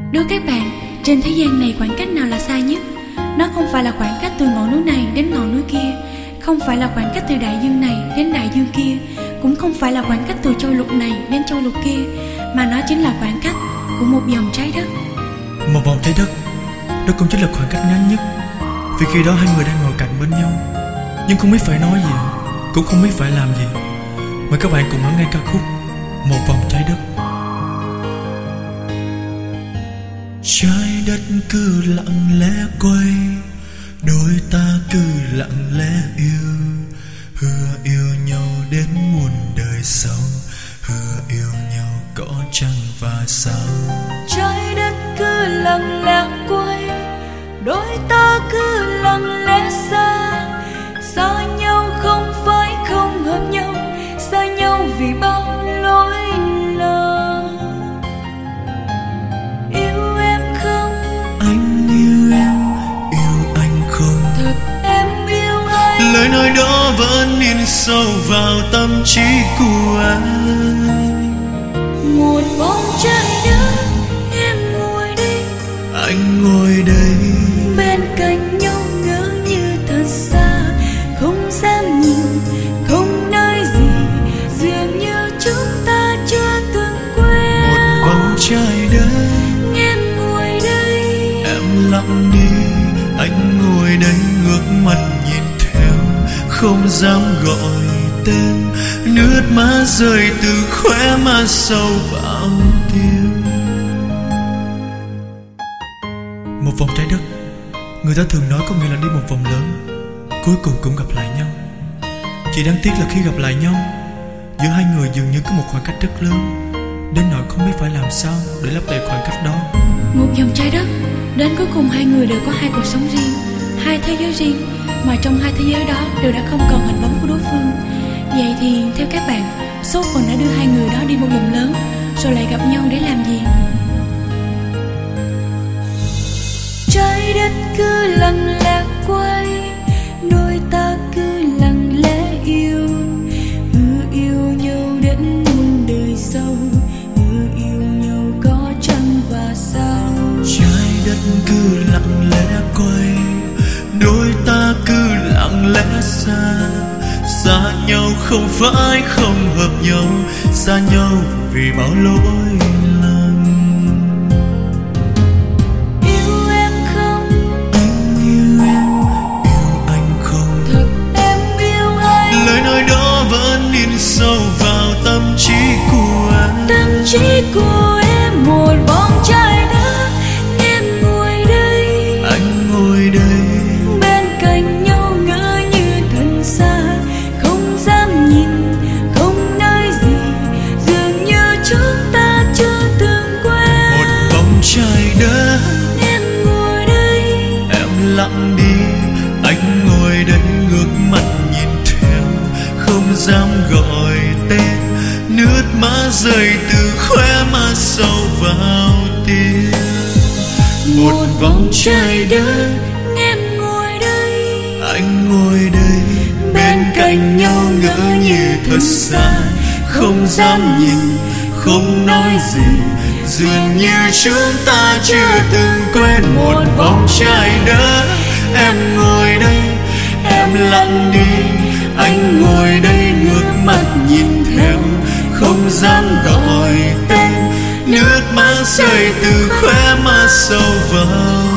Đối các bạn, trên thế gian này khoảng cách nào là xa nhất? Nó không phải là khoảng cách từ ngọn núi này đến ngọn núi kia, không phải là khoảng cách từ đại dương này đến đại dương kia, cũng không phải là khoảng cách từ châu lục này đến châu lục kia, mà nó chính là khoảng cách của một vòng trái đất. Một vòng trái đất, đó cũng chính là khoảng cách ngắn nhất. Vì khi đó hai người đang ngồi cạnh bên nhau, nhưng không biết phải nói gì, cũng không biết phải làm gì. Mời các bạn cùng lắng nghe ca khúc Một vòng trái đất. Trái đất cứ lặng lẽ quay, đôi ta cứ lặng lẽ yêu, hứa yêu nhau đến muôn đời sau, hứa yêu nhau có trăng và sao. Trái đất cứ lặng lẽ quay, đôi ta cứ lặng lẽ xa, xa nhau không phải không hợp nhau, xa nhau vì bao lỗi lầm. Yêu em không? Anh yêu em, yêu anh không? Thật em yêu anh? Lời nói đó vẫn in sâu vào tâm trí của anh. Một vòng trái đất, em ngồi đây, anh ngồi đây, bên cạnh nhau ngỡ như thật xa, không dám nhìn, không nói gì, dường như chúng ta chưa từng quen. một vòng trái đất, Em ngồi đây, em lặng đi, anh ngồi đây ngước mặt nhìn theo, không dám gọi tên, nước mắt rơi từ khóe mắt sâu vào tim. Một vòng trái đất, người ta thường nói có nghĩa là đi một vòng lớn, cuối cùng cũng gặp lại nhau. Chỉ đáng tiếc là khi gặp lại nhau, giữa hai người dường như có một khoảng cách rất lớn, đến nỗi không biết phải làm sao để lấp đầy khoảng cách đó. Một vòng trái đất, đến cuối cùng hai người đều có hai cuộc sống riêng, hai thế giới riêng, mà trong hai thế giới đó đều đã không còn hình bóng của đối phương. Vậy thì theo các bạn, số phận đã đưa hai người đó đi một vòng lớn, rồi lại gặp nhau để làm gì? trái đất cứ lặng lẽ quay, đôi ta cứ lặng lẽ yêu, hứa yêu nhau đến muôn đời sau, hứa yêu nhau có trăng và sao. Trái đất cứ lặng lẽ quay, đôi ta cứ lặng lẽ xa, xa nhau không phải không hợp nhau, xa nhau vì bao lỗi lầm. Yêu em không? Anh yêu em, yêu anh không? Thật em yêu anh? Lời nói đó vẫn in sâu vào tâm trí của anh. Tâm trí của em một vòng trái đất, em ngồi đây, anh ngồi đây, bên cạnh nhau ngỡ như thần xa, không dám nhìn, không nói gì, dường như chúng ta chưa từng quen. một vòng trái đất, Em ngồi đây, em lặng đi, anh ngồi đây ngước mắt nhìn theo, không dám gọi tên, nước mắt rơi từ khóe mắt sâu vào tim. Một vòng trái đất, em ngồi đây, anh ngồi đây, bên cạnh nhau ngỡ như thật xa, không dám nhìn, không nói gì, dường như chúng ta chưa từng quen. Một vòng trái đất, em ngồi đây, em lặng đi, anh ngồi đây ngước mắt nhìn theo, không dám gọi tên, nước mắt rơi từ khóe mắt sâu vào